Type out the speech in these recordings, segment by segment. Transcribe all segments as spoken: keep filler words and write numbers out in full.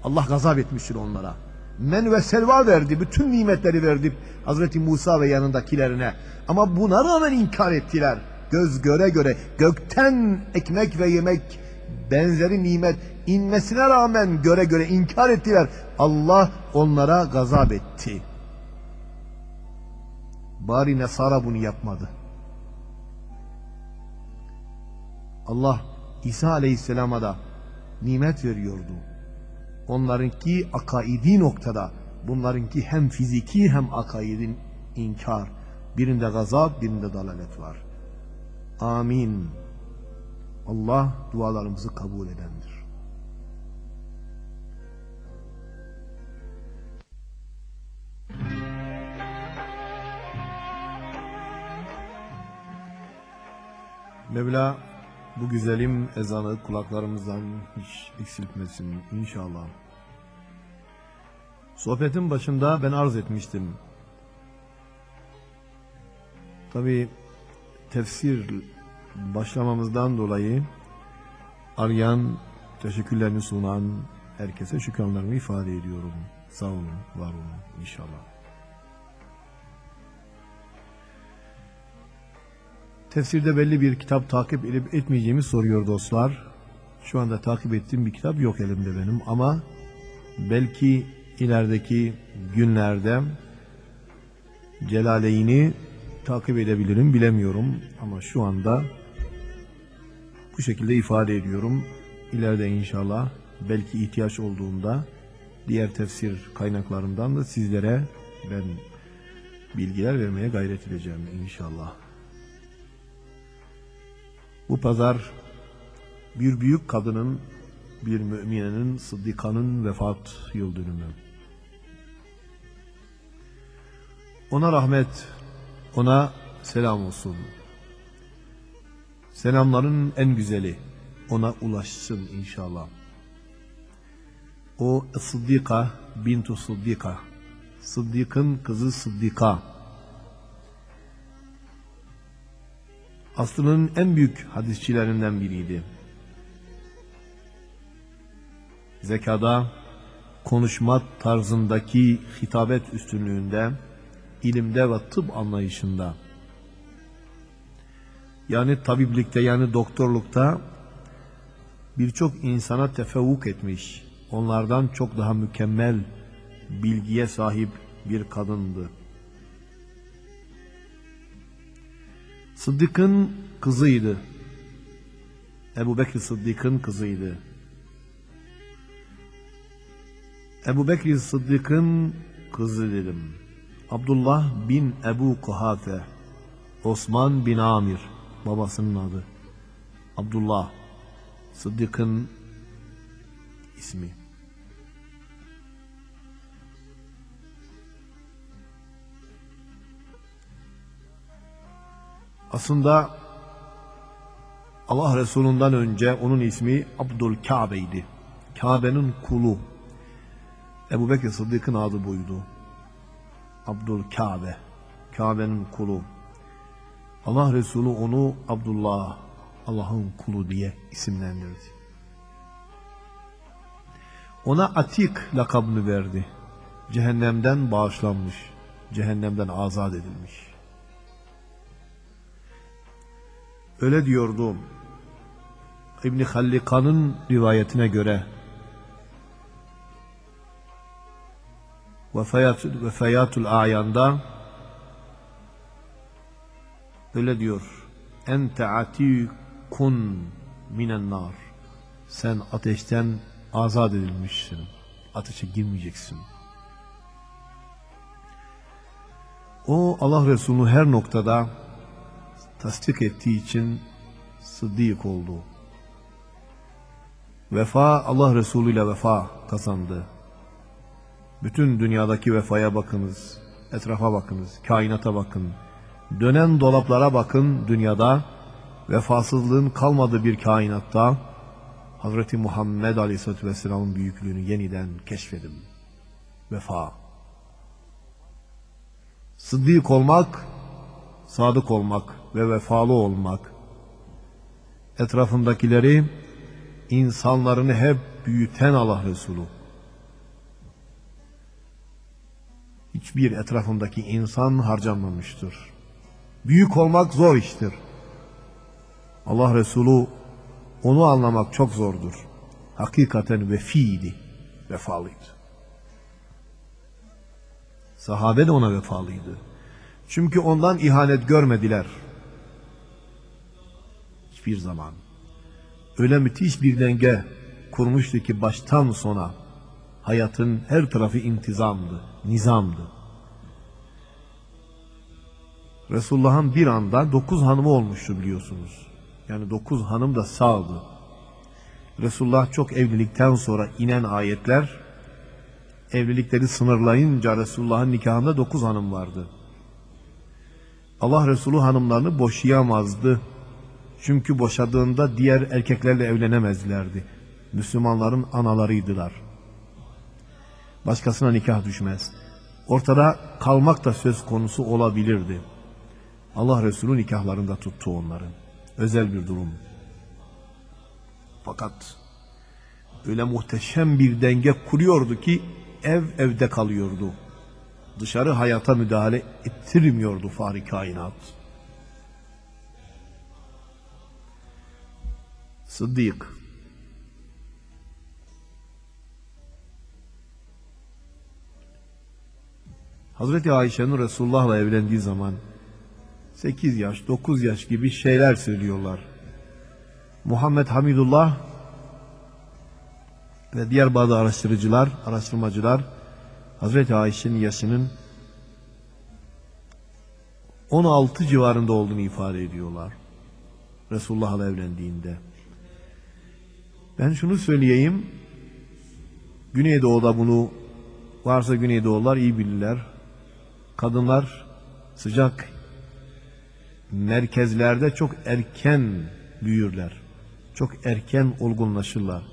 Allah gazap etmiştir onlara. Men ve selva verdi, bütün nimetleri verdi Hazreti Musa ve yanındakilerine. Ama buna rağmen inkar ettiler. Göz göre göre gökten ekmek ve yemek benzeri nimet inmesine rağmen göre göre inkar ettiler. Allah onlara gazap etti. Bari Nesara bunu yapmadı. Allah İsa Aleyhisselam'a da nimet veriyordu. Onlarınki akaidi noktada, bunlarınki hem fiziki hem akaidin inkar. Birinde gazap, birinde dalalet var. Amin. Allah dualarımızı kabul edendir. Mevla bu güzelim ezanı kulaklarımızdan hiç eksiltmesin inşallah. Sohbetin başında ben arz etmiştim. Tabi tefsir başlamamızdan dolayı arayan, teşekkürlerini sunan herkese şükranlarımı ifade ediyorum. Sağ olun, var olun inşallah. Tefsirde belli bir kitap takip edip etmeyeceğimi soruyor dostlar. Şu anda takip ettiğim bir kitap yok elimde benim ama belki ilerideki günlerde Celaleyni takip edebilirim, bilemiyorum ama şu anda bu şekilde ifade ediyorum. İleride inşallah belki ihtiyaç olduğunda diğer tefsir kaynaklarından da sizlere ben bilgiler vermeye gayret edeceğim inşallah. Bu pazar bir büyük kadının, bir müminenin, sıddikanın vefat yıl dönümü. Ona rahmet, ona selam olsun. Selamların en güzeli ona ulaşsın inşallah. O Sıddika bintu Sıddika, Sıddik'in kızı Sıddika. Asrının en büyük hadisçilerinden biriydi. Zekada, konuşma tarzındaki hitabet üstünlüğünde, ilimde ve tıp anlayışında, yani tabiplikte yani doktorlukta birçok insana tefevvuk etmiş, onlardan çok daha mükemmel bilgiye sahip bir kadındı. Sıddık'ın kızıydı. Ebu Bekir Sıddık'ın kızıydı. Ebu Bekir Sıddık'ın kızı dedim. Abdullah bin Ebu Kuhafe, Osman bin Amir, babasının adı. Abdullah, Sıddık'ın ismi. Aslında Allah Resulü'nden önce onun ismi Abdülkabe'ydi. Kabe'nin kulu. Ebu Bekir Sıddık'ın adı buydu. Abdülkabe, Kabe'nin kulu. Allah Resulü onu Abdullah, Allah'ın kulu diye isimlendirdi. Ona Atik lakabını verdi. Cehennemden bağışlanmış, cehennemden azat edilmiş. Öyle diyordu İbn-i Hallika'nın rivayetine göre. Vefayatul A'yan'da öyle diyor. Ente atikun minen nar. Sen ateşten azat edilmişsin. Ateşe girmeyeceksin. O Allah Resulü her noktada tasdik ettiği için sıddık oldu. Vefa, Allah Resulü ile vefa kazandı. Bütün dünyadaki vefaya bakınız, etrafa bakınız, kainata bakın. Dönen dolaplara bakın, dünyada vefasızlığın kalmadığı bir kainatta Hazreti Muhammed Aleyhisselatü Vesselam'ın büyüklüğünü yeniden keşfedin. Vefa. Sıddık olmak, sadık olmak ve vefalı olmak. Etrafındakileri, insanlarını hep büyüten Allah Resulü. hiçbir etrafındaki insan harcanmamıştır. Büyük olmak zor iştir. Allah Resulü onu anlamak çok zordur. Hakikaten vefiydi, vefalıydı. Sahabe de ona vefalıydı. Çünkü ondan ihanet görmediler. Hiçbir zaman. Öyle müthiş bir denge kurmuştu ki baştan sona hayatın her tarafı intizamdı, nizamdı. Resulullah'ın bir anda dokuz hanımı olmuştu biliyorsunuz. Yani dokuz hanım da sağdı. Resulullah çok evlilikten sonra inen ayetler, evlilikleri sınırlayınca Resulullah'ın nikahında dokuz hanım vardı. Allah Resulü hanımlarını boşayamazdı. Çünkü boşadığında diğer erkeklerle evlenemezlerdi. Müslümanların analarıydılar. Başkasına nikah düşmez. Ortada kalmak da söz konusu olabilirdi. Allah Resulü nikahlarında tuttu onların. Özel bir durum. Fakat öyle muhteşem bir denge kuruyordu ki ev evde kalıyordu. Dışarı hayata müdahale ettirmiyordu Fahri Kainat. Sıddık. Hazreti Ayşe'nin Resulullah'la evlendiği zaman sekiz yaş, dokuz yaş gibi şeyler söylüyorlar. Muhammed Hamidullah ve diğer bazı araştırıcılar, araştırmacılar Hazreti Ayşe'nin yaşının on altı civarında olduğunu ifade ediyorlar. Resulullah'la evlendiğinde. Ben şunu söyleyeyim. Güneydoğu'da bunu varsa Güneydoğular iyi bilirler. Kadınlar sıcak merkezlerde çok erken büyürler. Çok erken olgunlaşırlar.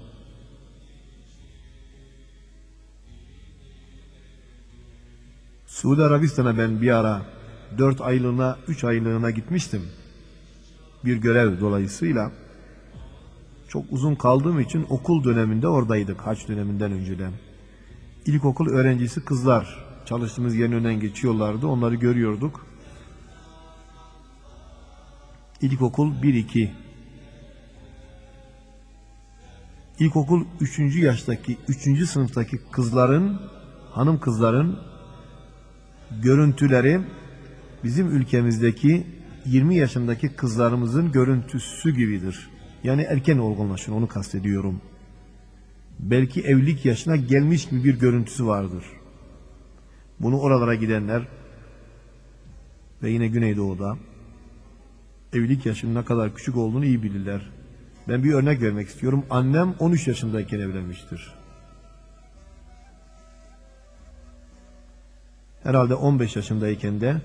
Suudi Arabistan'a ben bir ara dört aylığına, üç aylığına gitmiştim. Bir görev dolayısıyla. Çok uzun kaldığım için okul döneminde oradaydık, haç döneminden önceden. İlkokul öğrencisi kızlar çalıştığımız yerin önünden geçiyorlardı, onları görüyorduk. İlkokul bir iki. İlkokul üçüncü yaştaki, üçüncü sınıftaki kızların, hanım kızların görüntüleri bizim ülkemizdeki yirmi yaşındaki kızlarımızın görüntüsü gibidir. Yani erken olgunlaşın, onu kastediyorum. Belki evlilik yaşına gelmiş gibi bir görüntüsü vardır. Bunu oralara gidenler ve yine Güneydoğu'da evlilik yaşının ne kadar küçük olduğunu iyi bilirler. Ben bir örnek vermek istiyorum. Annem on üç yaşındayken evlenmiştir. Herhalde on beş yaşındayken de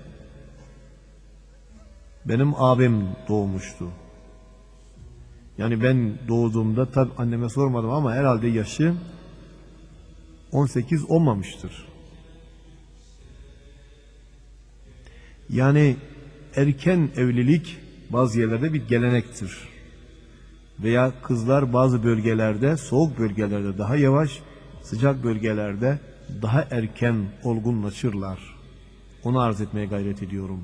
benim abim doğmuştu. Yani ben doğduğumda tabi anneme sormadım ama herhalde yaşı on sekiz olmamıştır. Yani erken evlilik bazı yerlerde bir gelenektir. Veya kızlar bazı bölgelerde, soğuk bölgelerde daha yavaş, sıcak bölgelerde daha erken olgunlaşırlar. Onu arz etmeye gayret ediyorum.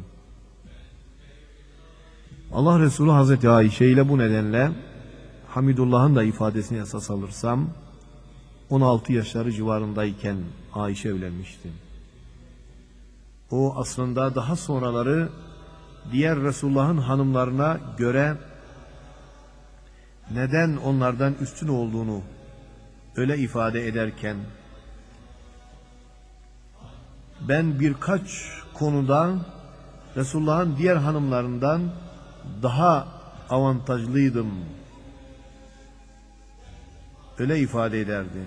Allah Resulü Hazreti Ayşe ile bu nedenle Hamidullah'ın da ifadesini esas alırsam on altı yaşları civarındayken Ayşe evlenmişti. O aslında daha sonraları diğer Resulullah'ın hanımlarına göre neden onlardan üstün olduğunu öyle ifade ederken ben birkaç konuda Resulullah'ın diğer hanımlarından daha avantajlıydım. Öyle ifade ederdi.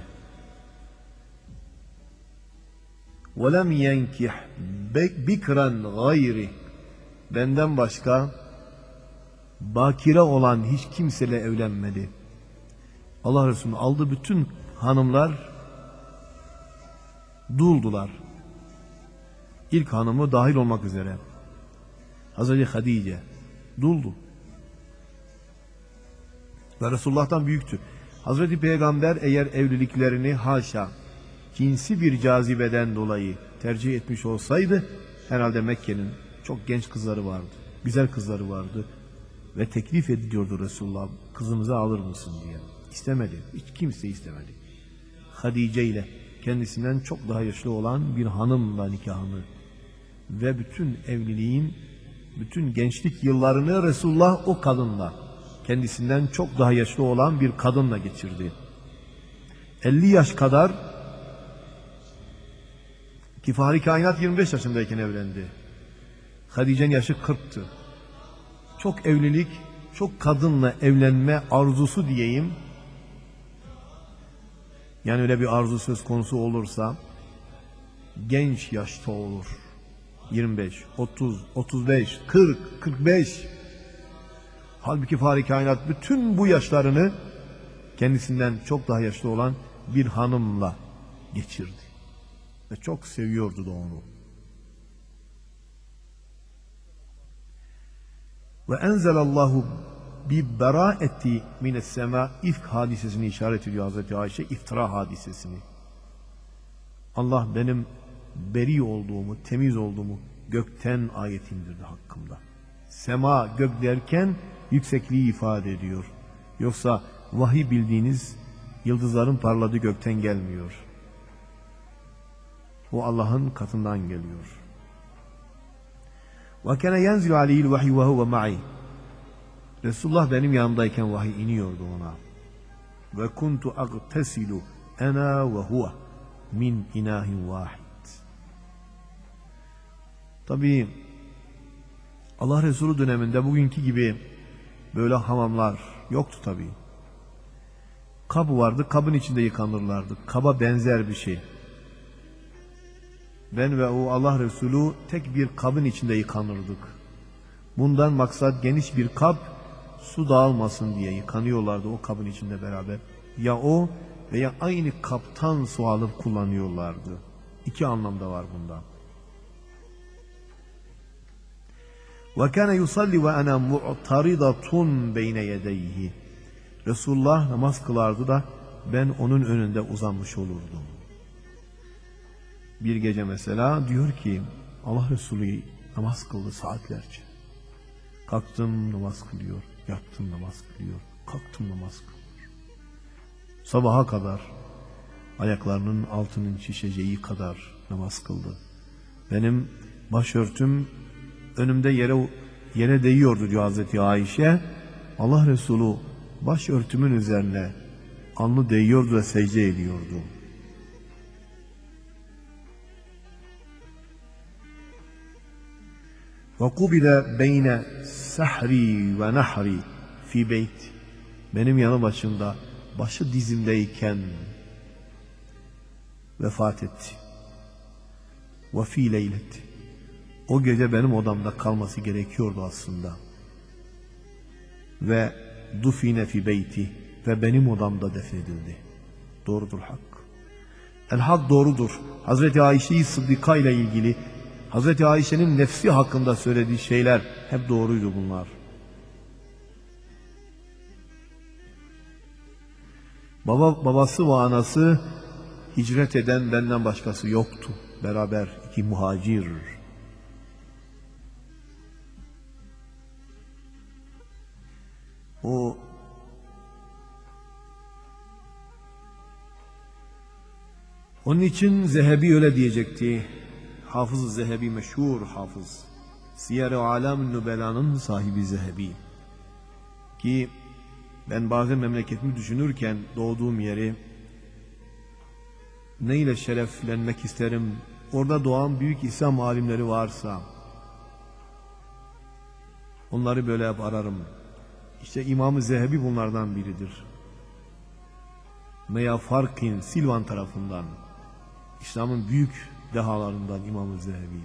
وَلَمْ يَنْكِحْ بِكْرًا غَيْرِ Benden başka bakire olan hiç kimseyle evlenmedi. Allah Resulü'nün aldığı bütün hanımlar duldular. İlk hanımı dahil olmak üzere. Hazreti Hadice duldu. Ve Resulullah'tan büyüktü. Hazreti Peygamber eğer evliliklerini haşa cinsi bir cazibeden dolayı tercih etmiş olsaydı herhalde Mekke'nin çok genç kızları vardı, güzel kızları vardı ve teklif ediyordu Resulullah, kızımızı alır mısın diye. İstemedi, hiç kimse istemedi. Hadice ile kendisinden çok daha yaşlı olan bir hanımla nikahını ve bütün evliliğin, bütün gençlik yıllarını Resulullah o kadınla, kendisinden çok daha yaşlı olan bir kadınla geçirdi. elli yaş kadar, ki Fahri Kainat yirmi beş yaşındayken evlendi. Hadice'nin yaşı kırktı. Çok evlilik, çok kadınla evlenme arzusu diyeyim. Yani öyle bir arzu söz konusu olursa genç yaşta olur. yirmi beş, otuz, otuz beş, kırk, kırk beş. Halbuki Fahri Kainat bütün bu yaşlarını kendisinden çok daha yaşlı olan bir hanımla geçirdi. Ve çok seviyordu da onu. Ve enzelallahu bi beraeti mines sema, ifk hadisesini işaret ediyor Hazreti Ayşe, iftira hadisesini. Allah benim beri olduğumu, temiz olduğumu gökten ayet indirdi hakkımda. Sema, gök derken yüksekliği ifade ediyor. Yoksa vahiy bildiğiniz yıldızların parladığı gökten gelmiyor. O Allah'ın katından geliyor. وَكَنَ يَنْزِلُ عَلَيْهِ الْوَحْيُ وَهُوَ مَعِي. Resulullah benim yanımdayken vahiy iniyordu ona. وَكُنْتُ أَغْتَسِلُ أَنَا وَهُوَ مِنْ إِنَاهٍ وَاحِدٍ. Tabii Allah Resulü döneminde bugünkü gibi böyle hamamlar yoktu tabii. Kab vardı, kabın içinde yıkanırlardı. Kaba benzer bir şey. Ben ve o Allah Resulü tek bir kabın içinde yıkanırdık. Bundan maksat geniş bir kap, su dağılmasın diye yıkanıyorlardı o kabın içinde beraber. Ya o veya aynı kaptan su alıp kullanıyorlardı. İki anlamda var bunda. وَكَانَ يُصَلِّ وَأَنَا مُعْتَرِضَةٌ بَيْنَ يَدَيْهِ. Resulullah namaz kılardı da ben onun önünde uzanmış olurdum. Bir gece mesela diyor ki Allah Resulü namaz kıldı saatlerce. Kalktım namaz kılıyor, yattım namaz kılıyor, kalktım namaz kılıyor. Sabaha kadar ayaklarının altının şişeceği kadar namaz kıldı. Benim başörtüm önümde yere yere değiyordu diyor Hazreti Ayşe. Allah Resulü başörtümün üzerine alnı değiyordu ve secde ediyordu. وَقُبِلَ بَيْنَ سَحْرِي وَنَحْرِي فِي بَيْتِ. Benim yanı başımda, başı dizimdeyken vefat etti. وَفِي لَيْلَةِ. O gece benim odamda kalması gerekiyordu aslında. Ve dufine fi beyti, ve benim odamda defnedildi. Doğrudur hak. El hak doğrudur. Hazreti Ayşe-i Sıddika ile ilgili Hazreti Ayşe'nin nefsi hakkında söylediği şeyler hep doğruydu bunlar. Baba, babası ve anası hicret eden benden başkası yoktu. Beraber iki muhacir. O onun için Zehebi öyle diyecekti. Hafız-ı Zehebi, meşhur hafız. Siyer-i Alam-ı Nübela'nın sahibi Zehebi. Ki ben bazen memleketimi düşünürken doğduğum yeri neyle şereflenmek isterim? Orada doğan büyük İslam alimleri varsa onları böyle hep ararım. İşte İmam-ı Zehebi bunlardan biridir. Meya Farkin, Silvan tarafından, İslam'ın büyük dehalarından İmam-ı Zehebi.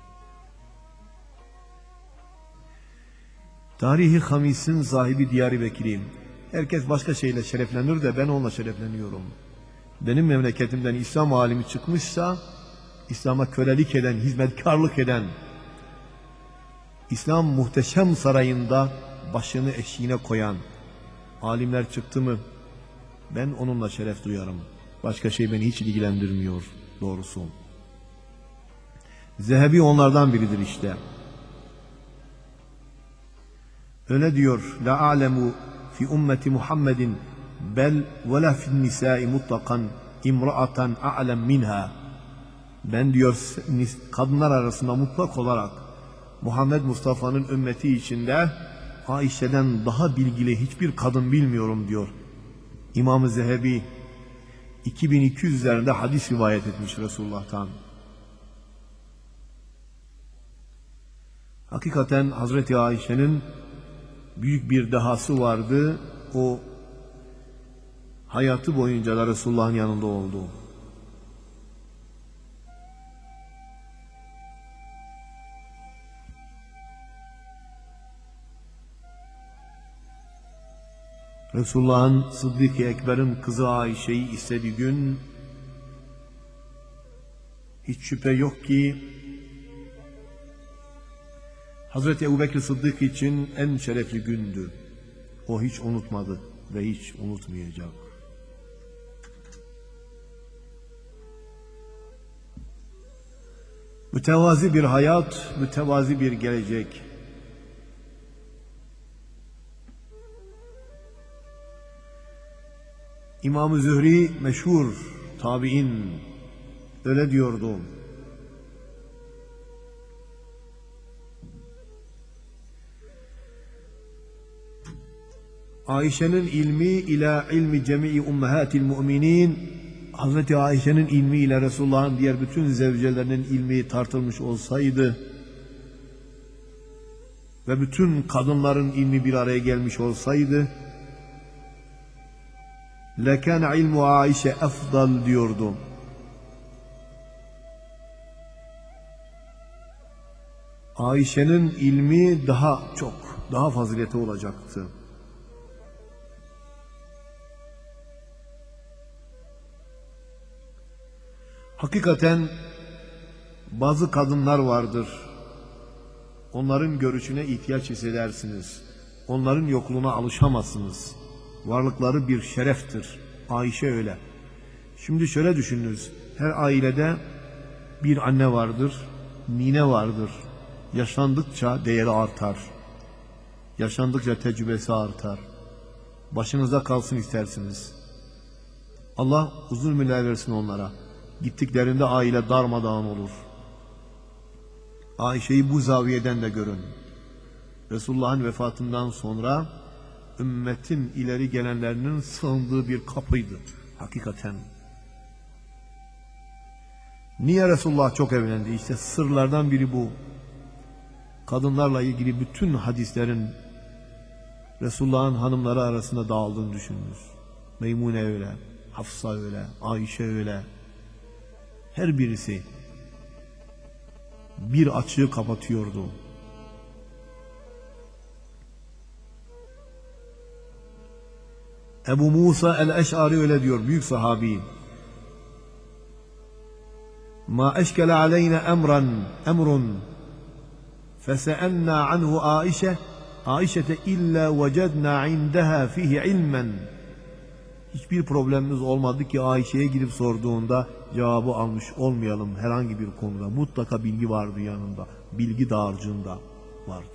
Tarihi Hamis'in sahibi Diyarbakır'ım. Herkes başka şeyle şereflenir de ben onunla şerefleniyorum. Benim memleketimden İslam alimi çıkmışsa, İslam'a kölelik eden, hizmetkarlık eden, İslam muhteşem sarayında başını eşiğine koyan alimler çıktı mı, ben onunla şeref duyarım. Başka şey beni hiç ilgilendirmiyor doğrusu. Zehebi onlardan biridir işte. Öyle diyor: la a'lemu fi ummeti Muhammedin bel ve la fi'n nisai mutlakan imra'atan a'lem minha. Ben diyor kadınlar arasında mutlak olarak Muhammed Mustafa'nın ümmeti içinde Ayşe'den daha bilgili hiçbir kadın bilmiyorum diyor. İmam-ı Zehebi iki bin iki yüz üzerinde hadis rivayet etmiş Resulullah'tan. Hakikaten Hazreti Ayşe'nin büyük bir dehası vardı. O hayatı boyunca da Resulullah'ın yanında oldu. Resulullah'ın Sıddık-ı Ekber'in kızı Ayşe'yi istediği gün hiç şüphe yok ki Hazreti Ebubekir Sıddık için en şerefli gündü. O hiç unutmadı ve hiç unutmayacak. Mütevazi bir hayat, mütevazi bir gelecek. İmam-ı Zühri meşhur tabi'in öyle diyordu: Ayşe'nin ilmi ile ilmi cemii ummahatil müminin, Hazreti Ayşe'nin ilmi ile Resulullah'ın diğer bütün zevcelerinin ilmi tartılmış olsaydı ve bütün kadınların ilmi bir araya gelmiş olsaydı, lekâne ilmu Ayşe efdal diyordu. Ayşe'nin ilmi daha çok, daha fazileti olacaktı. Hakikaten bazı kadınlar vardır. Onların görüşüne ihtiyaç hissedersiniz. Onların yokluğuna alışamazsınız. Varlıkları bir şereftir. Ayşe öyle. Şimdi şöyle düşününüz. Her ailede bir anne vardır, nine vardır. Yaşlandıkça değeri artar. Yaşlandıkça tecrübesi artar. Başınızda kalsın istersiniz. Allah uzun ömürler versin onlara. Gittiklerinde aile darmadağın olur. Ayşe'yi bu zaviyeden de görün. Resulullah'ın vefatından sonra ümmetin ileri gelenlerinin sığındığı bir kapıydı hakikaten. Niye Resulullah çok evlendi? İşte sırlardan biri bu. Kadınlarla ilgili bütün hadislerin Resulullah'ın hanımları arasında dağıldığını düşününüz. Meymune öyle, Hafsa öyle, Ayşe öyle. Her birisi bir açığı kapatıyordu. Ebu Musa el-Eş'ari öyle diyor, büyük sahabi. Ma eşkele aleyne emran emrun fese'enna anhu Aişe Aişete illa vecedna indeha fihi ilmen. Hiçbir problemimiz olmadı ki Ayşe'ye gidip sorduğunda cevabı almış olmayalım herhangi bir konuda. Mutlaka bilgi vardı yanında. Bilgi dağarcığında vardı.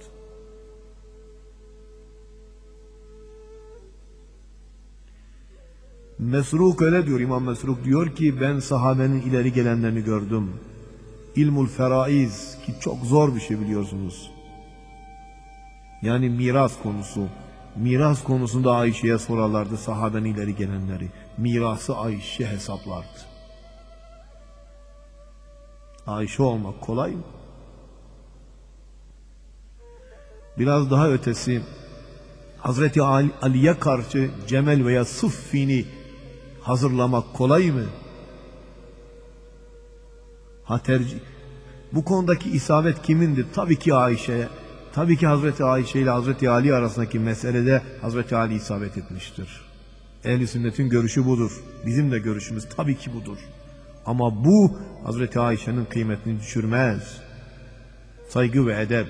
Mesruk öyle diyor, İmam Mesruk diyor ki ben sahabenin ileri gelenlerini gördüm. İlmul feraiz ki çok zor bir şey biliyorsunuz. Yani miras konusu. Miras konusunda Ayşe'ye sorarlardı sahabenin ileri gelenleri. Mirası Ayşe hesaplardı. Ayşe olmak kolay mı? Biraz daha ötesi, Hazreti Ali'ye karşı Cemel veya Sıffin'i hazırlamak kolay mı? Ha tercih. Bu konudaki isabet kimindir? Tabii ki Ayşe'ye. Tabii ki Hazreti Ayşe ile Hazreti Ali arasındaki meselede Hazreti Ali isabet etmiştir. Ehl-i sünnetin görüşü budur. Bizim de görüşümüz tabii ki budur. Ama bu Hazreti Ayşe'nin kıymetini düşürmez. Saygı ve edep.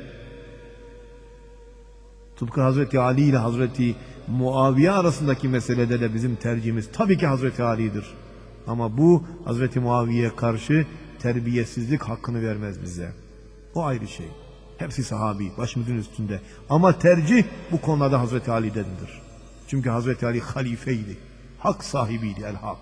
Tıpkı Hazreti Ali ile Hazreti Muaviye arasındaki meselede de bizim tercihimiz tabii ki Hazreti Ali'dir. Ama bu Hazreti Muaviye'ye karşı terbiyesizlik hakkını vermez bize. O ayrı şey. Hepsi sahabi, başımızın üstünde. Ama tercih bu konularda Hazreti Ali'dendir. Çünkü Hazreti Ali halifeydi. Hak sahibiydi, el hak.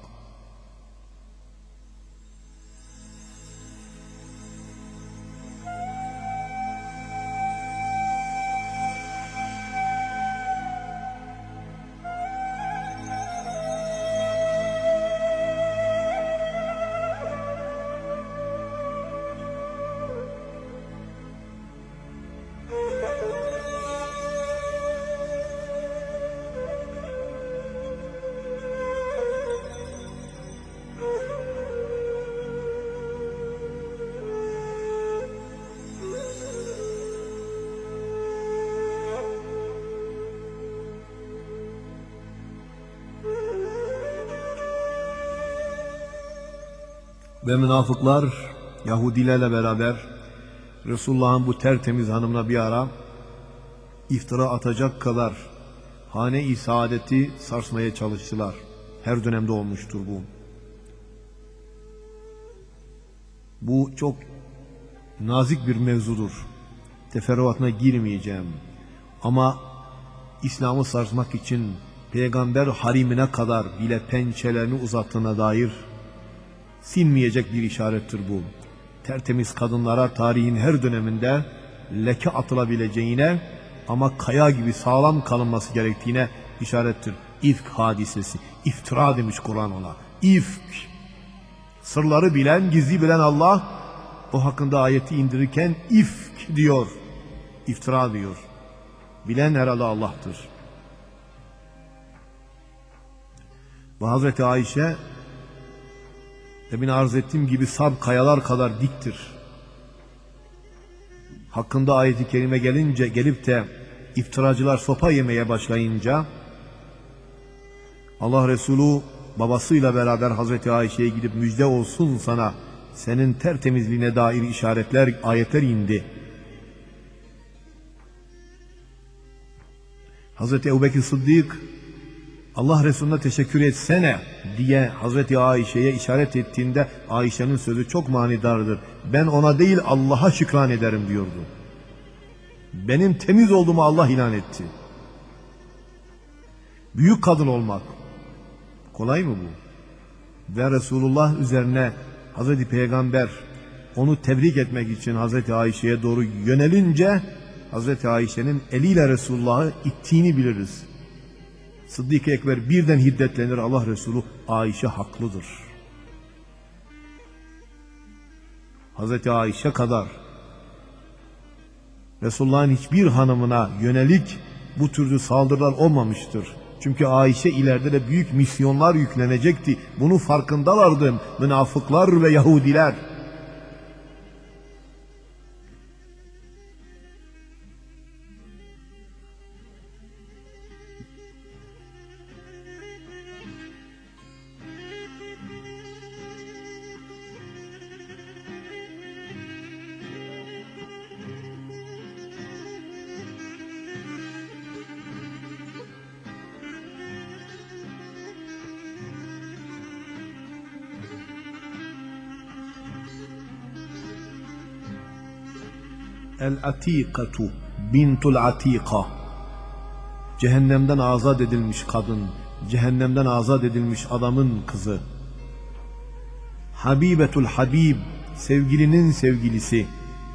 Ve münafıklar Yahudilerle beraber Resulullah'ın bu tertemiz hanımına bir ara iftira atacak kadar hane-i saadeti sarsmaya çalıştılar. Her dönemde olmuştur bu. Bu çok nazik bir mevzudur. Teferruatına girmeyeceğim. Ama İslam'ı sarsmak için peygamber harimine kadar bile pençelerini uzattığına dair sinmeyecek bir işarettir bu. Tertemiz kadınlara tarihin her döneminde leke atılabileceğine ama kaya gibi sağlam kalınması gerektiğine işarettir. İfk hadisesi, iftira demiş Kur'an ona. İfk. Sırları bilen, gizli bilen Allah o hakkında ayeti indirirken ifk diyor. İftira diyor. Bilen herhalde Allah'tır. Bu Hazreti Ayşe demin arz ettiğim gibi sab kayalar kadar diktir. Hakkında ayet-i kerime gelince, gelip de iftiracılar sopa yemeye başlayınca Allah Resulü babasıyla beraber Hazreti Ayşe'ye gidip müjde olsun sana, senin tertemizliğine dair işaretler, ayetler indi. Hazreti Ebubekir Sıddık Allah Resulü'ne teşekkür etsene diye Hazreti Ayşe'ye işaret ettiğinde Ayşe'nin sözü çok manidardır. Ben ona değil Allah'a şükran ederim diyordu. Benim temiz olduğumu Allah ilan etti. Büyük kadın olmak kolay mı bu? Ve Resulullah üzerine Hazreti Peygamber onu tebrik etmek için Hazreti Ayşe'ye doğru yönelince Hazreti Ayşe'nin eliyle Resulullah'ı ittiğini biliriz. Sıddık-ı Ekber birden hiddetlenir, Allah Resulü Ayşe haklıdır. Hazreti Ayşe kadar Resulullah'ın hiçbir hanımına yönelik bu türlü saldırılar olmamıştır. Çünkü Ayşe ileride de büyük misyonlar yüklenecekti. Bunu farkındalardı münafıklar ve Yahudiler. El-Atikatu bintul Atika, cehennemden azat edilmiş kadın, cehennemden azat edilmiş adamın kızı. Habibetul Habib, sevgilinin sevgilisi.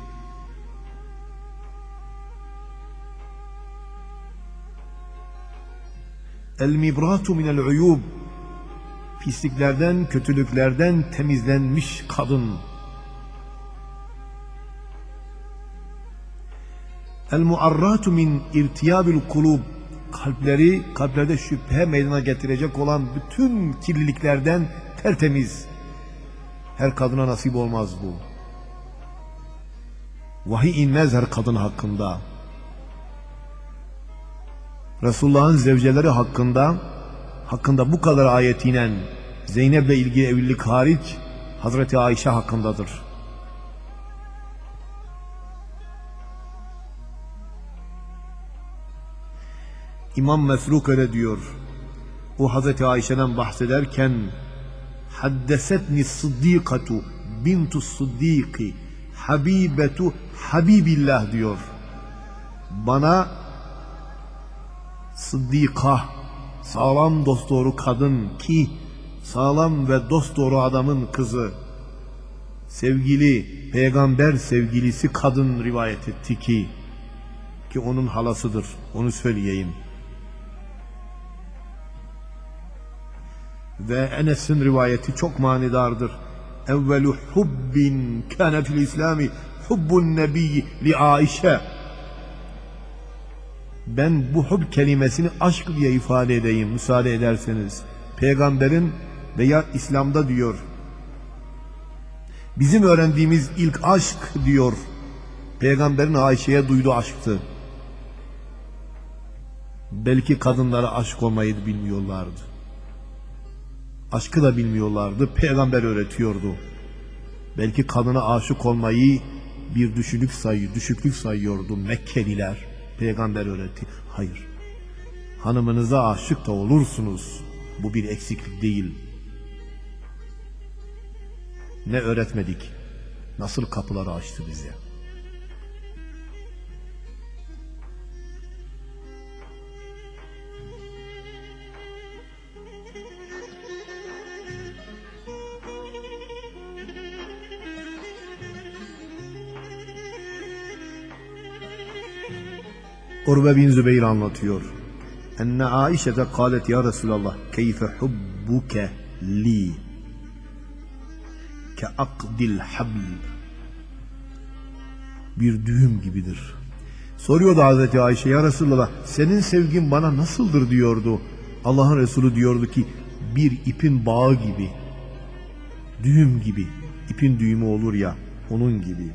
El-Mibratu minel uyub, pisliklerden, kötülüklerden temizlenmiş kadın. El-muarratu min irtiyabil kulub, kalpleri, kalplerde şüphe meydana getirecek olan bütün kirliliklerden tertemiz. Her kadına nasip olmaz bu. Vahiy inmez her kadın hakkında. Resulullah'ın zevceleri hakkında hakkında bu kadar ayet inen, Zeynep'le ilgili evlilik hariç Hazreti Ayşe hakkındadır. İmam Mesruk öyle diyor. O Hazreti Ayşe'den bahsederken haddesetni sıddikatu bintu Sıddiki Habibetu Habibillah diyor. Bana Sıddika, sağlam dosdoğru kadın ki sağlam ve dosdoğru adamın kızı, sevgili peygamber sevgilisi kadın rivayet etti ki ki onun halasıdır, onu söyleyeyim. Ve Enes'in rivayeti çok manidardır. Evvelu hubbin kâne fil İslami hubbun nebiyyi li Aişe. Ben bu hub kelimesini aşk diye ifade edeyim müsaade ederseniz. Peygamberin veya İslam'da diyor. Bizim öğrendiğimiz ilk aşk diyor. Peygamberin Ayşe'ye duyduğu aşktı. Belki kadınlara aşık olmayı bilmiyorlardı. Aşkı da bilmiyorlardı. Peygamber öğretiyordu. Belki kadına aşık olmayı bir düşüklük sayı, düşüklük sayıyordu Mekkeliler. Peygamber öğretti. Hayır. Hanımınıza aşık da olursunuz. Bu bir eksiklik değil. Ne öğretmedik? Nasıl kapıları açtı bize? Urve bin Zübeyir anlatıyor. Enne Aişete kâlet ya Resulallah keyfe hubbuke li ke akdil habl. Bir düğüm gibidir. Soruyordu Hazreti Ayşe, ya Resulallah senin sevgin bana nasıldır diyordu. Allah'ın Resulü diyordu ki bir ipin bağı gibi, düğüm gibi, ipin düğümü olur ya, onun gibi.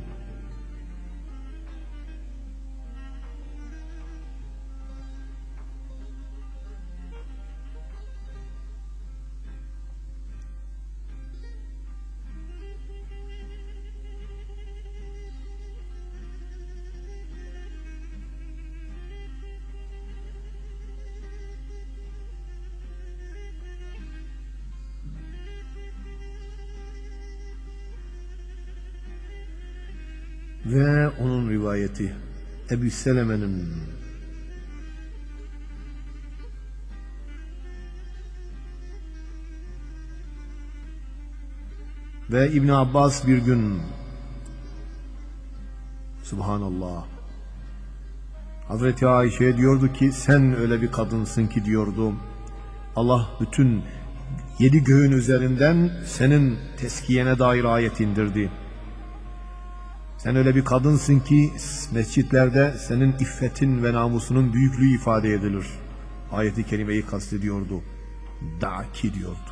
Ve onun rivayeti Ebu Seleme'nin ve İbn Abbas bir gün Subhanallah Hazreti Ayşe diyordu ki sen öyle bir kadınsın ki diyordu Allah bütün yedi göğün üzerinden senin teskiyene dair ayet indirdi. Sen öyle bir kadınsın ki mescitlerde senin iffetin ve namusunun büyüklüğü ifade edilir. Ayeti kerimeyi kastediyordu. Da'ki diyordu.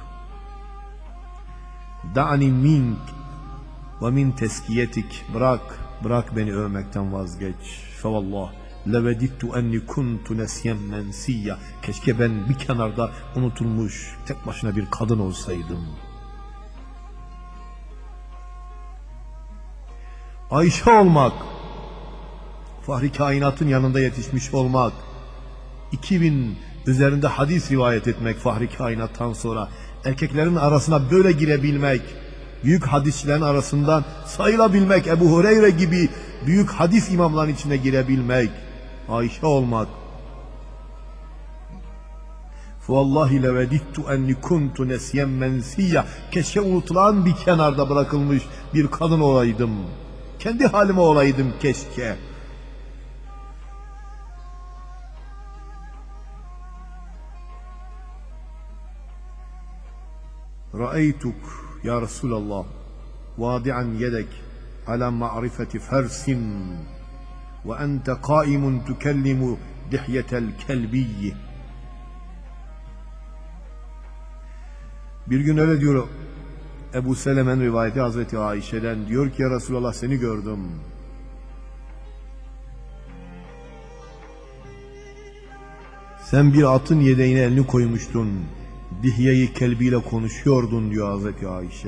Da'ni mink ve min teskiyetik. Bırak, bırak beni övmekten vazgeç. Fevallah levedittu enni kuntu nesyen mensiyya. Keşke ben bir kenarda unutulmuş tek başına bir kadın olsaydım. Ayşe olmak, Fahri Kainat'ın yanında yetişmiş olmak, iki bin üzerinde hadis rivayet etmek Fahri Kainat'tan sonra, erkeklerin arasına böyle girebilmek, büyük hadisçilerin arasından sayılabilmek, Ebu Hureyre gibi büyük hadis imamların içine girebilmek, Ayşe olmak. Vallahi levedittu enni kuntu nesyen mensiyya. Keşke unutulan bir kenarda bırakılmış bir kadın olaydım. Kendi halime olaydım keşke. Ra'eytuk ya Resulallah vadi'an yedek ala ma'rifeti fersin ve ente kaimun tukellimu dihyetel kelbiyyi. Bir gün öyle diyor Ebu Selemen rivayeti Hazreti Ayşe'den, diyor ki ya Resulallah seni gördüm. Sen bir atın yedeğine elini koymuştun. Dihye-i kelbiyle konuşuyordun diyor Hazreti Ayşe.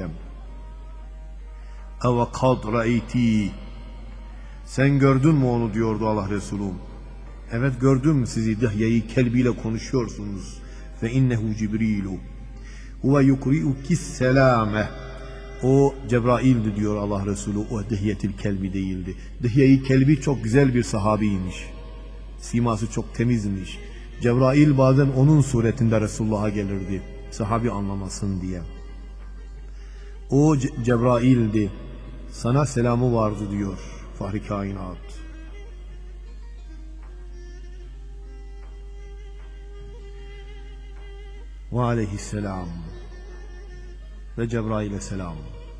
Eve kad ra'eyti. Sen gördün mü onu diyordu Allah Resulü. Evet gördüm sizi Dihye-i kelbiyle konuşuyorsunuz. Ve innehu Cibrilu. Huve yukri'uki selame. O Cebrail'di diyor Allah Resulü, o Dihyetil Kelbi değildi. Dihye-i Kelbi çok güzel bir sahabiymiş. Siması çok temizmiş. Cebrail bazen onun suretinde Resulullah'a gelirdi, sahabi anlamasın diye. O Ce Cebrail'di. Sana selamı vardı diyor Fahri Kainat. Ve aleyhisselam. Ve Cebrail'e selam.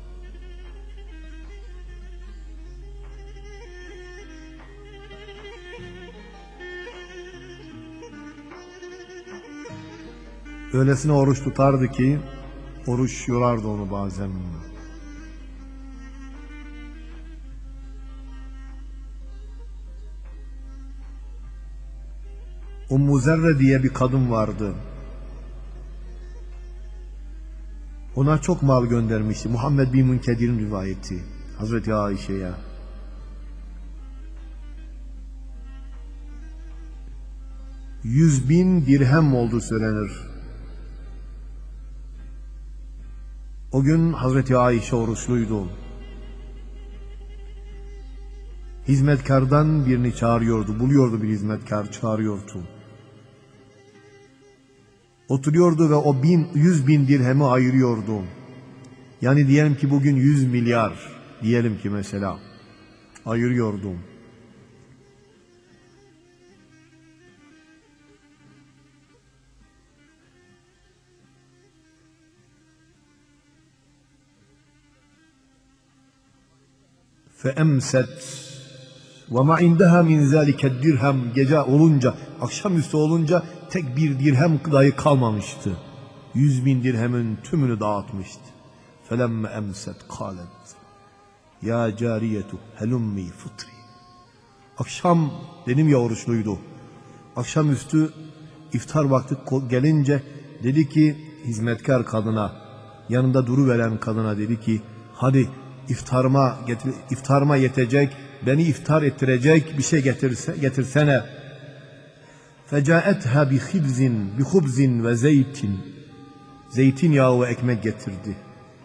Öylesine oruç tutardı ki oruç yorardı onu bazen. Ummu Zerre diye bir kadın vardı. Ona çok mal göndermişti. Muhammed bin Münkedir'in rivayeti. Hazreti Ayşe'ye. Yüz bin dirhem olduğu söylenir. O gün Hazreti Ayşe oruçluydu. Hizmetkardan birini çağırıyordu. Buluyordu bir hizmetkar, çağırıyordu. Oturuyordu ve o bin, yüz bin dirhemi ayırıyordu. Yani diyelim ki bugün yüz milyar, diyelim ki mesela, ayırıyordu. فَاَمْسَتْ وَمَا عِنْدَهَا مِنْ ذَٰلِكَ الدِّرْهَمْ. Gece olunca, akşamüstü olunca tek bir dirhem dahi kalmamıştı. Yüz bin dirhemin tümünü dağıtmıştı. فَلَمَّ اَمْسَتْ قَالَتْ يَا جَارِيَةُ هَلُمِّي فُطْرِ. Akşam, dedim ya oruçluydu. Akşamüstü iftar vakti gelince dedi ki hizmetkar kadına, yanında duruveren kadına dedi ki, hadi iftarıma, getir, iftarıma yetecek, beni iftar ettirecek bir şey getirse, getirsene. Fecaetha bi khibzin bi khubzin ve zeytin. Zeytinyağı ve ekmek getirdi.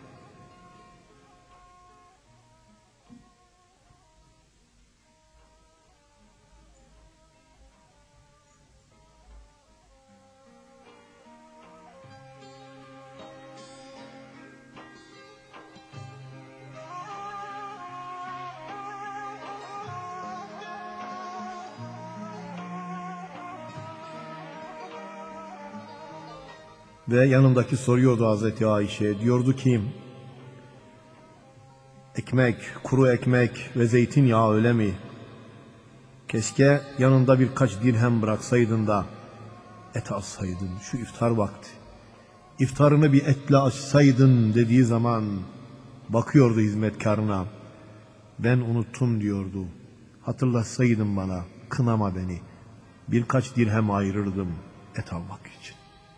Ve yanındaki soruyordu Hazreti Ayşe, diyordu ki, ekmek, kuru ekmek ve zeytinyağı öyle mi? Keşke yanında birkaç dirhem bıraksaydın da et alsaydın şu iftar vakti. İftarını bir etle açsaydın dediği zaman bakıyordu hizmetkarına. Ben unuttum diyordu. Hatırlatsaydın bana, kınama beni. Birkaç dirhem ayırırdım et almak için.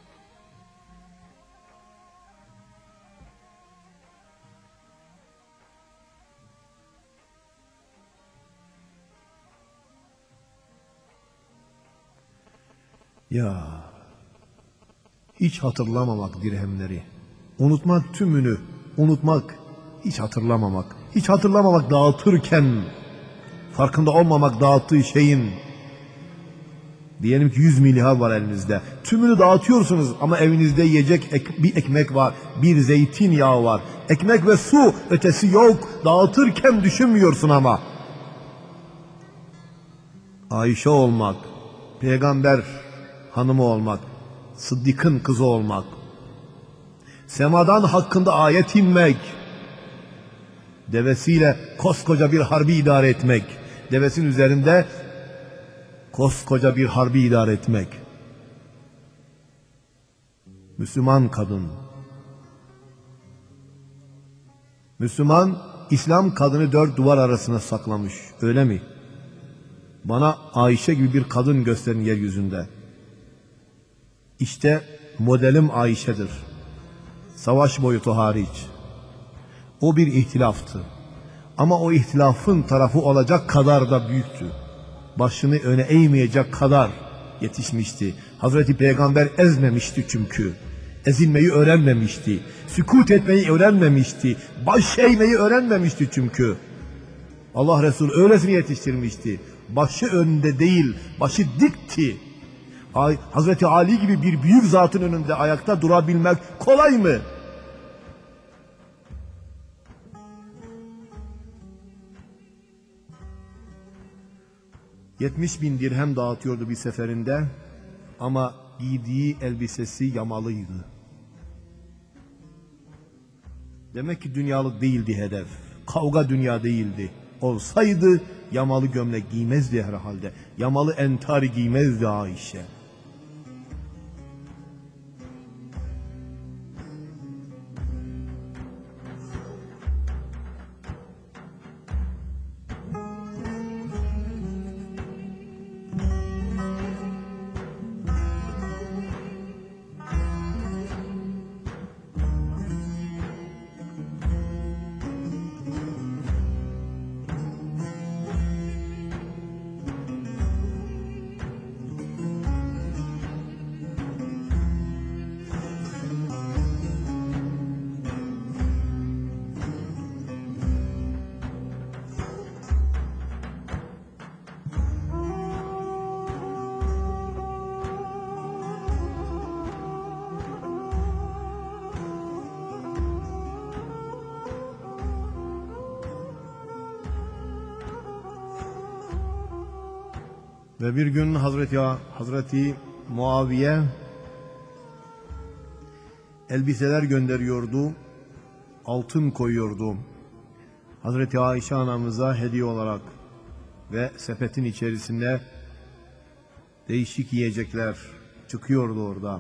Ya, hiç hatırlamamak dirhemleri, unutmak tümünü, unutmak, hiç hatırlamamak, hiç hatırlamamak dağıtırken, farkında olmamak dağıttığı şeyin, diyelim ki yüz milyar var elinizde, tümünü dağıtıyorsunuz ama evinizde yiyecek ek, bir ekmek var, bir zeytinyağı var, ekmek ve su ötesi yok, dağıtırken düşünmüyorsun ama. Ayşe olmak, peygamber hanımı olmak, Sıddık'ın kızı olmak, semadan hakkında ayet inmek, devesiyle koskoca bir harbi idare etmek, devesin üzerinde koskoca bir harbi idare etmek. Müslüman kadın, Müslüman, İslam kadını dört duvar arasına saklamış, öyle mi? Bana Ayşe gibi bir kadın gösterin yeryüzünde. İşte modelim Ayşe'dir. Savaş boyutu hariç. O bir ihtilaftı. Ama o ihtilafın tarafı olacak kadar da büyüktü. Başını öne eğmeyecek kadar yetişmişti. Hazreti Peygamber ezmemişti çünkü. Ezilmeyi öğrenmemişti. Sükut etmeyi öğrenmemişti. Baş eğmeyi öğrenmemişti çünkü. Allah Resulü öylesine yetiştirmişti. Başı önde değil, başı dikti. Hazreti Ali gibi bir büyük zatın önünde ayakta durabilmek kolay mı? Yetmiş bin dirhem dağıtıyordu bir seferinde ama giydiği elbisesi yamalıydı. Demek ki dünyalık değildi hedef. Kavga dünya değildi. Olsaydı yamalı gömlek giymezdi herhalde. Yamalı entari giymezdi Ayşe. Ve bir gün Hazreti, Hazreti Muaviye elbiseler gönderiyordu, altın koyuyordu. Hazreti Ayşe anamıza hediye olarak ve sepetin içerisinde değişik yiyecekler çıkıyordu orada.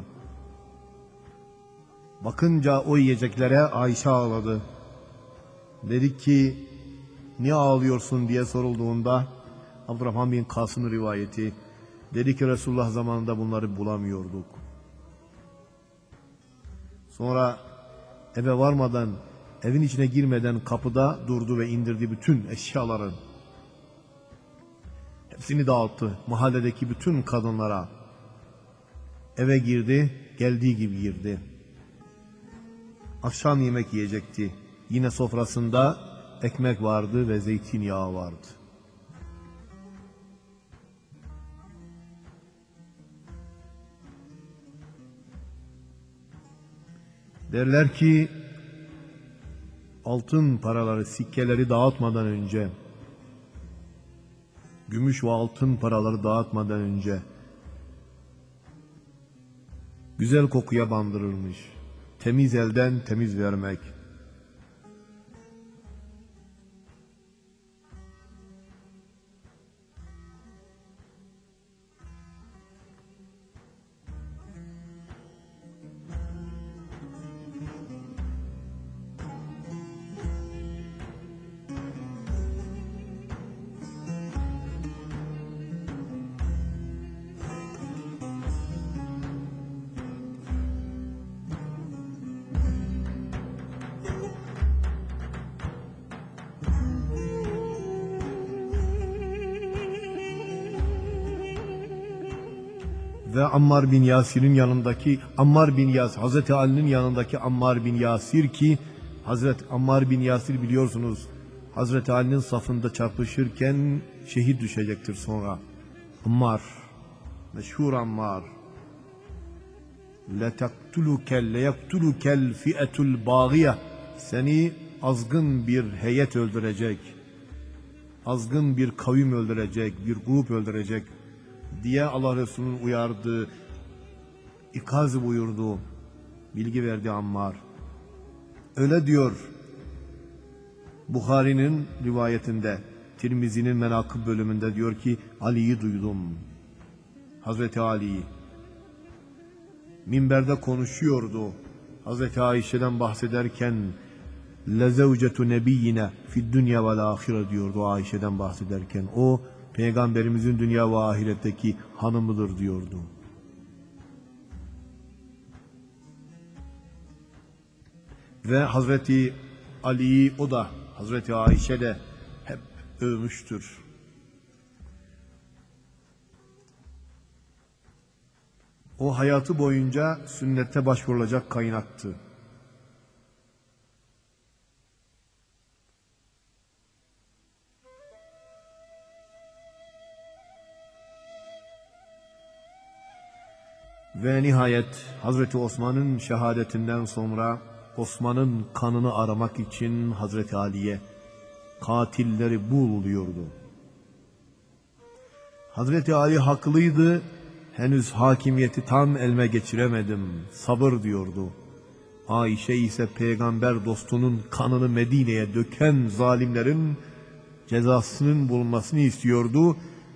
Bakınca o yiyeceklere Ayşe ağladı. Dedik ki niye ağlıyorsun diye sorulduğunda Abdurrahman bin Kasım rivayeti dedi ki Resulullah zamanında bunları bulamıyorduk. Sonra eve varmadan, evin içine girmeden kapıda durdu ve indirdi bütün eşyaları. Hepsini dağıttı mahalledeki bütün kadınlara. Eve girdi, geldiği gibi girdi. Akşam yemek yiyecekti. Yine sofrasında ekmek vardı ve zeytinyağı vardı. Derler ki altın paraları, sikkeleri dağıtmadan önce, gümüş ve altın paraları dağıtmadan önce güzel kokuya bandırılmış. Temiz elden temiz vermek. Ve Ammar bin Yasir'in yanındaki Ammar bin Yasir, Hazreti Ali'nin yanındaki Ammar bin Yasir ki Hazreti Ammar bin Yasir biliyorsunuz Hazreti Ali'nin safında çarpışırken şehit düşecektir sonra. Ammar, meşhur Ammar. لَتَقْتُلُكَ لَيَقْتُلُكَ الْفِئَةُ الْبَاغِيَةِ Seni azgın bir heyet öldürecek. Azgın bir kavim öldürecek, bir grup öldürecek diye Allah Resulü'nün uyardığı, ikaz buyurduğu, bilgi verdi Ammar. Öyle diyor Bukhari'nin rivayetinde, Tirmizi'nin menakıb bölümünde diyor ki Ali'yi duydum. Hazreti Ali'yi. Minberde konuşuyordu. Hazreti Ayşe'den bahsederken lezevcetu nebiyyine fid dünya vel ahire diyordu Ayşe'den bahsederken. O Peygamberimizin dünya ve ahiretteki hanımıdır diyordu. Ve Hazreti Ali'yi o da Hazreti Ayşe de hep övmüştür. O hayatı boyunca sünnete başvurulacak kaynaktı. Ve nihayet Hazreti Osman'ın şehadetinden sonra Osman'ın kanını aramak için Hazreti Ali'ye katilleri bul diyordu. Hazreti Ali haklıydı, henüz hakimiyeti tam elime geçiremedim, sabır diyordu. Ayşe ise peygamber dostunun kanını Medine'ye döken zalimlerin cezasının bulunmasını istiyordu.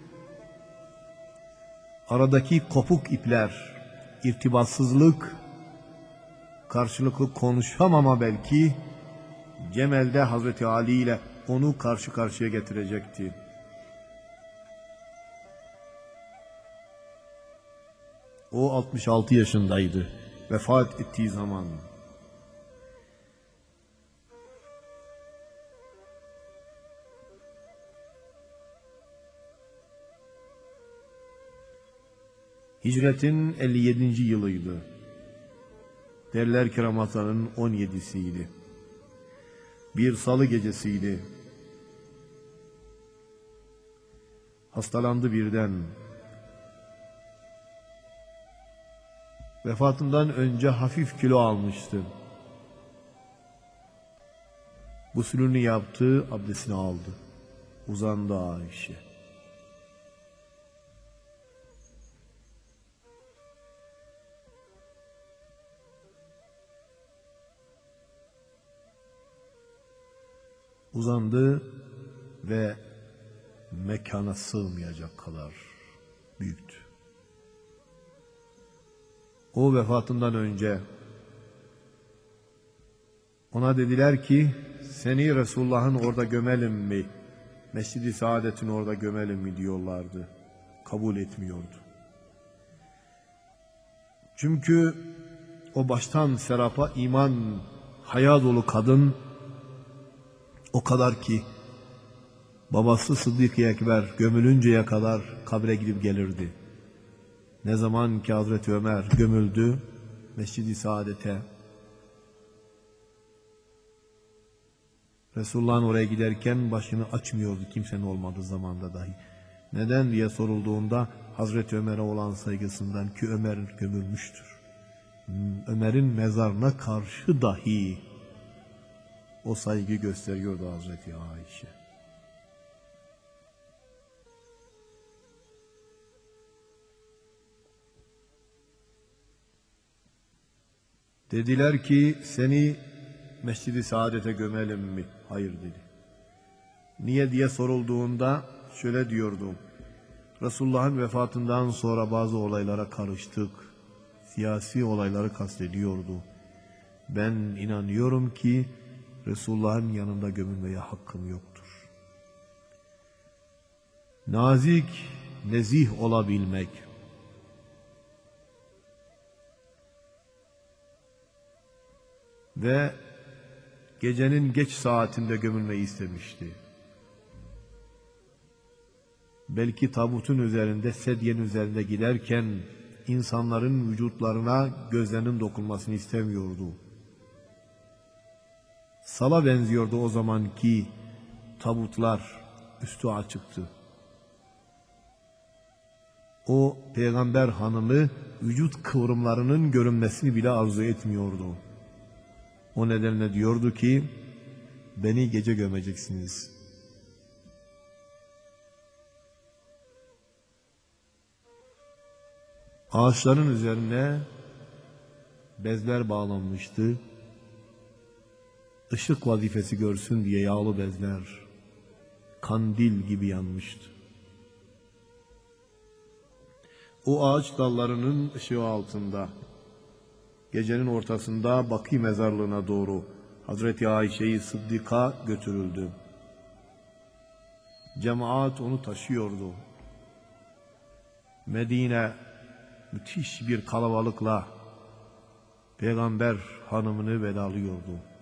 Aradaki kopuk ipler, irtibatsızlık, karşılıklı konuşamama belki Cemel'de Hazreti Ali ile onu karşı karşıya getirecekti. O altmış altı yaşındaydı vefat ettiği zaman. Hicretin elli yedinci yılıydı. Derler ki Ramazan'ın on yedisiydi. Bir salı gecesiydi. Hastalandı birden. Vefatından önce hafif kilo almıştı. Gusülünü yaptı, abdestini aldı. Uzandı Ayşe. Uzandı ve mekana sığmayacak kadar büyüktü. O vefatından önce ona dediler ki seni Resulullah'ın orada gömelim mi? Mescid-i Saadet'in orada gömelim mi diyorlardı. Kabul etmiyordu. Çünkü o baştan serapa iman, haya dolu kadın o kadar ki babası Sıddık-ı Ekber gömülünceye kadar kabre gidip gelirdi. Ne zaman ki Hazreti Ömer gömüldü Mescid-i Saadet'e, Resulullah'ın oraya giderken başını açmıyordu kimsenin olmadığı zamanda dahi. Neden diye sorulduğunda Hazreti Ömer'e olan saygısından, ki Ömer gömülmüştür. Ömer'in mezarına karşı dahi o saygı gösteriyordu Hazreti Ayşe. Dediler ki seni Mescid-i Saadet'e gömelim mi? Hayır dedi. Niye diye sorulduğunda şöyle diyordu. Resulullah'ın vefatından sonra bazı olaylara karıştık. Siyasi olayları kastediyordu. Ben inanıyorum ki Resulullah'ın yanında gömülmeye hakkım yoktur. Nazik, nezih olabilmek, ve gecenin geç saatinde gömülmeyi istemişti. Belki tabutun üzerinde, sedyenin üzerinde giderken insanların vücutlarına gözlerinin dokunmasını istemiyordu. Sala benziyordu o zamanki tabutlar, üstü açıktı. O peygamber hanımı vücut kıvrımlarının görünmesini bile arzu etmiyordu. O nedenle diyordu ki beni gece gömeceksiniz. Ağaçların üzerine bezler bağlanmıştı. Işık vazifesi görsün diye yağlı bezler kandil gibi yanmıştı. O ağaç dallarının ışığı altında gecenin ortasında Bakî mezarlığına doğru Hazreti Ayşe'yi Sıddık'a götürüldü. Cemaat onu taşıyordu. Medine müthiş bir kalabalıkla Peygamber hanımını vedalıyordu.